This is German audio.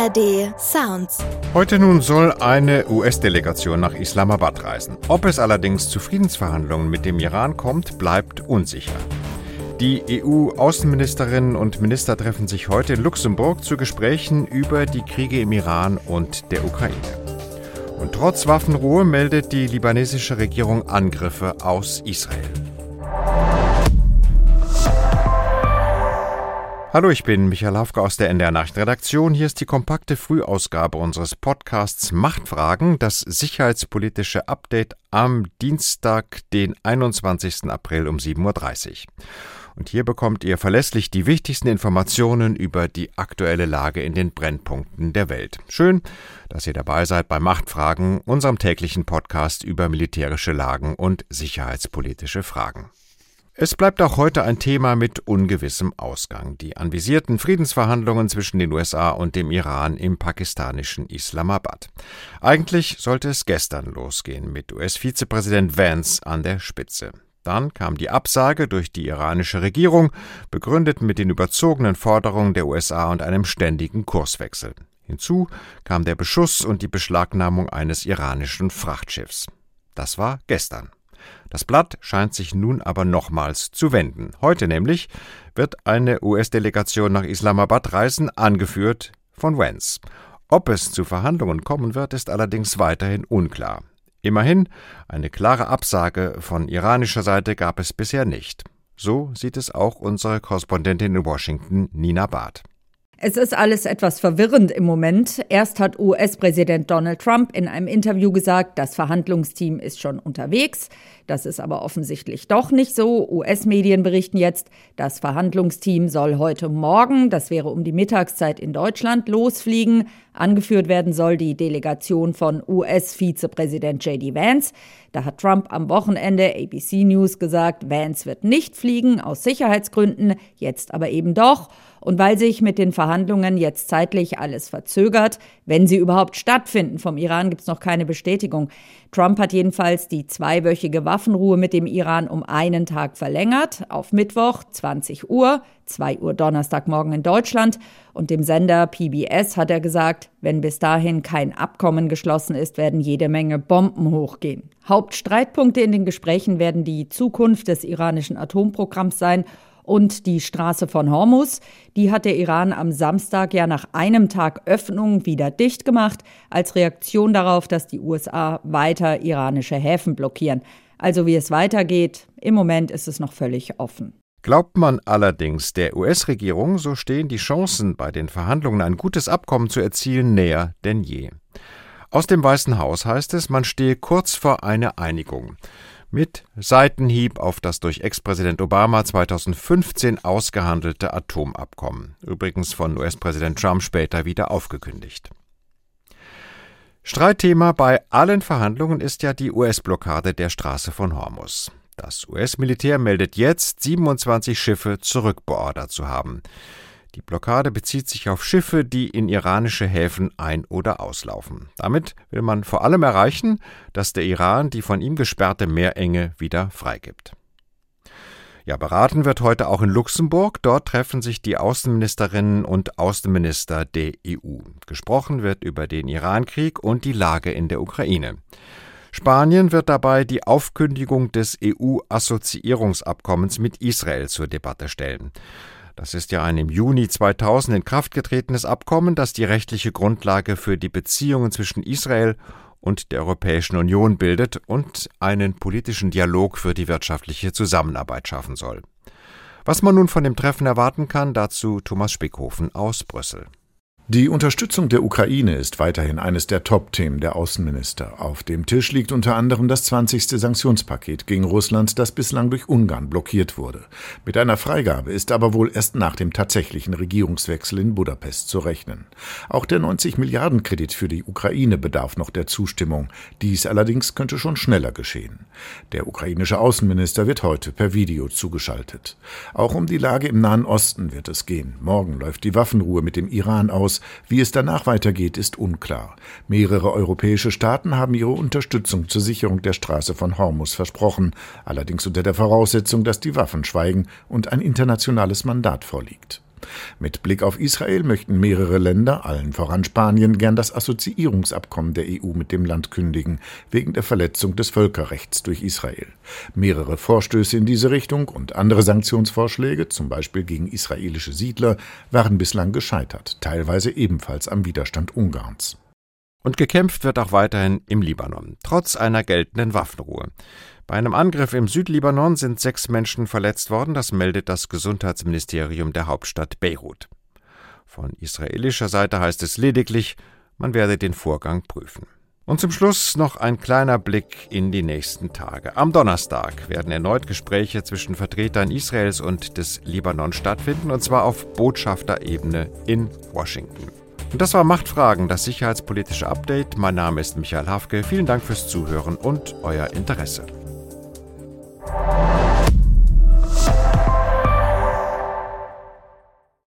ARD Sounds. Heute nun soll eine US-Delegation nach Islamabad reisen. Ob es allerdings zu Friedensverhandlungen mit dem Iran kommt, bleibt unsicher. Die EU-Außenministerinnen und Minister treffen sich heute in Luxemburg zu Gesprächen über die Kriege im Iran und der Ukraine. Und trotz Waffenruhe meldet die libanesische Regierung Angriffe aus Israel. Hallo, ich bin Michael Hafke aus der NDR Nachrichtenredaktion. Hier ist die kompakte Frühausgabe unseres Podcasts Machtfragen, das sicherheitspolitische Update am Dienstag, den 21. April um 7.30 Uhr. Und hier bekommt ihr verlässlich die wichtigsten Informationen über die aktuelle Lage in den Brennpunkten der Welt. Schön, dass ihr dabei seid bei Machtfragen, unserem täglichen Podcast über militärische Lagen und sicherheitspolitische Fragen. Es bleibt auch heute ein Thema mit ungewissem Ausgang. Die anvisierten Friedensverhandlungen zwischen den USA und dem Iran im pakistanischen Islamabad. Eigentlich sollte es gestern losgehen mit US-Vizepräsident Vance an der Spitze. Dann kam die Absage durch die iranische Regierung, begründet mit den überzogenen Forderungen der USA und einem ständigen Kurswechsel. Hinzu kam der Beschuss und die Beschlagnahmung eines iranischen Frachtschiffs. Das war gestern. Das Blatt scheint sich nun aber nochmals zu wenden. Heute nämlich wird eine US-Delegation nach Islamabad reisen, angeführt von Vance. Ob es zu Verhandlungen kommen wird, ist allerdings weiterhin unklar. Immerhin, eine klare Absage von iranischer Seite gab es bisher nicht. So sieht es auch unsere Korrespondentin in Washington, Nina Barth. Es ist alles etwas verwirrend im Moment. Erst hat US-Präsident Donald Trump in einem Interview gesagt, das Verhandlungsteam ist schon unterwegs. Das ist aber offensichtlich doch nicht so. US-Medien berichten jetzt, das Verhandlungsteam soll heute Morgen, das wäre um die Mittagszeit in Deutschland, losfliegen. Angeführt werden soll die Delegation von US-Vizepräsident J.D. Vance. Da hat Trump am Wochenende ABC News gesagt, Vance wird nicht fliegen, aus Sicherheitsgründen, jetzt aber eben doch. Und weil sich mit den Verhandlungen jetzt zeitlich alles verzögert, wenn sie überhaupt stattfinden, vom Iran gibt es noch keine Bestätigung. Trump hat jedenfalls die 2-wöchige Waffenruhe mit dem Iran um einen Tag verlängert, auf Mittwoch 20 Uhr, 2 Uhr Donnerstagmorgen in Deutschland. Und dem Sender PBS hat er gesagt, wenn bis dahin kein Abkommen geschlossen ist, werden jede Menge Bomben hochgehen. Hauptstreitpunkte in den Gesprächen werden die Zukunft des iranischen Atomprogramms sein und die Straße von Hormuz. Die hat der Iran am Samstag ja nach einem Tag Öffnung wieder dicht gemacht, als Reaktion darauf, dass die USA weiter iranische Häfen blockieren. Also wie es weitergeht, im Moment ist es noch völlig offen. Glaubt man allerdings der US-Regierung, so stehen die Chancen, bei den Verhandlungen ein gutes Abkommen zu erzielen, näher denn je. Aus dem Weißen Haus heißt es, man stehe kurz vor einer Einigung. Mit Seitenhieb auf das durch Ex-Präsident Obama 2015 ausgehandelte Atomabkommen. Übrigens von US-Präsident Trump später wieder aufgekündigt. Streitthema bei allen Verhandlungen ist ja die US-Blockade der Straße von Hormuz. Das US-Militär meldet jetzt, 27 Schiffe zurückbeordert zu haben. Die Blockade bezieht sich auf Schiffe, die in iranische Häfen ein- oder auslaufen. Damit will man vor allem erreichen, dass der Iran die von ihm gesperrte Meerenge wieder freigibt. Ja, beraten wird heute auch in Luxemburg. Dort treffen sich die Außenministerinnen und Außenminister der EU. Gesprochen wird über den Irankrieg und die Lage in der Ukraine. Spanien wird dabei die Aufkündigung des EU-Assoziierungsabkommens mit Israel zur Debatte stellen. Das ist ja ein im Juni 2000 in Kraft getretenes Abkommen, das die rechtliche Grundlage für die Beziehungen zwischen Israel und der Europäischen Union bildet und einen politischen Dialog für die wirtschaftliche Zusammenarbeit schaffen soll. Was man nun von dem Treffen erwarten kann, dazu Thomas Spickhofen aus Brüssel. Die Unterstützung der Ukraine ist weiterhin eines der Top-Themen der Außenminister. Auf dem Tisch liegt unter anderem das 20. Sanktionspaket gegen Russland, das bislang durch Ungarn blockiert wurde. Mit einer Freigabe ist aber wohl erst nach dem tatsächlichen Regierungswechsel in Budapest zu rechnen. Auch der 90-Milliarden-Kredit für die Ukraine bedarf noch der Zustimmung. Dies allerdings könnte schon schneller geschehen. Der ukrainische Außenminister wird heute per Video zugeschaltet. Auch um die Lage im Nahen Osten wird es gehen. Morgen läuft die Waffenruhe mit dem Iran aus. Wie es danach weitergeht, ist unklar. Mehrere europäische Staaten haben ihre Unterstützung zur Sicherung der Straße von Hormuz versprochen, allerdings unter der Voraussetzung, dass die Waffen schweigen und ein internationales Mandat vorliegt. Mit Blick auf Israel möchten mehrere Länder, allen voran Spanien, gern das Assoziierungsabkommen der EU mit dem Land kündigen, wegen der Verletzung des Völkerrechts durch Israel. Mehrere Vorstöße in diese Richtung und andere Sanktionsvorschläge, zum Beispiel gegen israelische Siedler, waren bislang gescheitert, teilweise ebenfalls am Widerstand Ungarns. Und gekämpft wird auch weiterhin im Libanon, trotz einer geltenden Waffenruhe. Bei einem Angriff im Südlibanon sind 6 Menschen verletzt worden, das meldet das Gesundheitsministerium der Hauptstadt Beirut. Von israelischer Seite heißt es lediglich, man werde den Vorgang prüfen. Und zum Schluss noch ein kleiner Blick in die nächsten Tage. Am Donnerstag werden erneut Gespräche zwischen Vertretern Israels und des Libanon stattfinden, und zwar auf Botschafterebene in Washington. Und das war Machtfragen, das sicherheitspolitische Update. Mein Name ist Michael Hafke. Vielen Dank fürs Zuhören und euer Interesse.